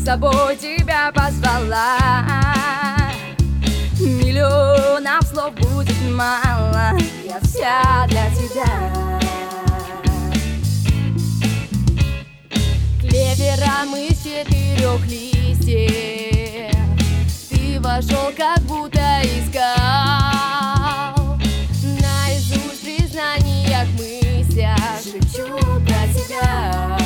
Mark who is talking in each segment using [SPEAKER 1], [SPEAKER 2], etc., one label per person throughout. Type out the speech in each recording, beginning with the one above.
[SPEAKER 1] собой тебя позвала. Миллионов слов будет мало, я вся для тебя. Клевером из 4 листьев ты вошел, как будто искал. Наизусть в признаниях, мыслях шепчу про тебя.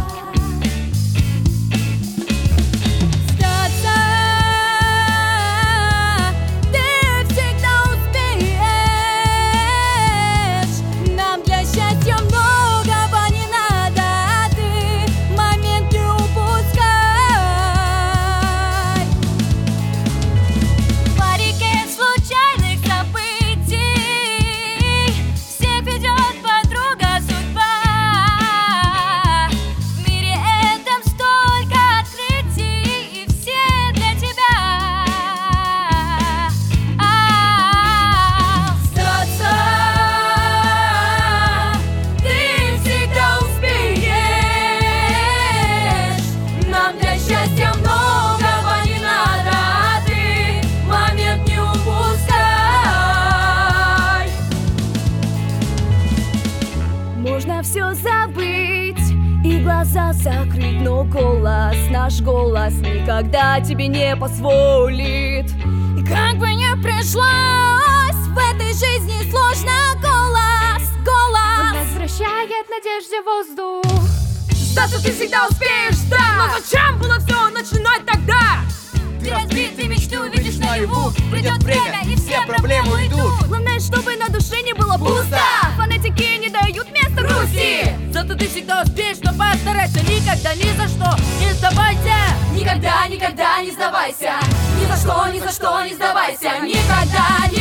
[SPEAKER 1] Можно все забыть и глаза закрыть, но голос, наш голос никогда тебе не позволит. И как бы ни пришлось в этой жизни сложно, голос он возвращает надежде воздух. Сдаться ты всегда успеешь, да, но зачем было все начинать тогда?
[SPEAKER 2] Ты разбит, ты мечту видишь наяву. Придет время и все проблемы уйдут.
[SPEAKER 1] Главное, чтобы на душе не было пусто. Фанатики не дают места грусти.
[SPEAKER 2] Зато ты всегда успеешь, но постарайся. Никогда, ни за что не сдавайся.
[SPEAKER 1] Никогда, никогда не сдавайся. Ни за что, ни за что не сдавайся. Никогда,